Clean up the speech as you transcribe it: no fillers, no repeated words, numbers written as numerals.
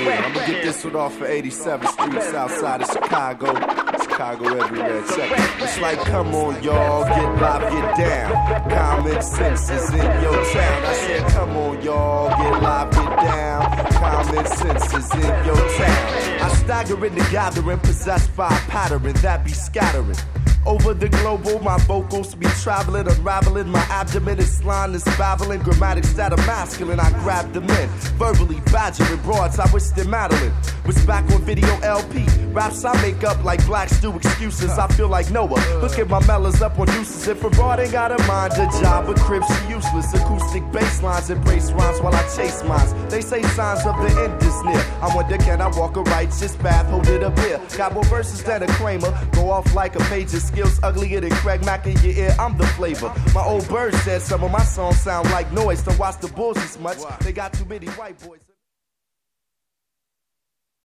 Yeah, I'ma get this one off of 87th Street, south side of Chicago. Chicago everywhere, check it. It's like, come on, y'all, get live, get down. Common sense is in your town. I said, come on, y'all, get live, get down. Common sense is in your town. I stagger in the gathering, possessed by a pattern that be scattering. Over the global, my vocals be traveling, unraveling. My abdomen is line is babbling. Grammatics that are masculine, I grab them in. Verbally badgering broads, I wish they're Madeline. Was back on video LP. Raps I make up like blacks do excuses. I feel like Noah. Look at my mellas up on uses. If a broad ain't got a mind, a job, but crib, she useless. Acoustic bass lines embrace rhymes while I chase mines. They say signs of the end is near. I wonder, can I walk a righteous path? Hold it up here. Got more verses than a Kramer. Go off like a page of skills uglier than Craig Mack in your ear. I'm the flavor. My old bird said some of my songs sound like noise. Don't watch the Bulls as much. They got too many white boys.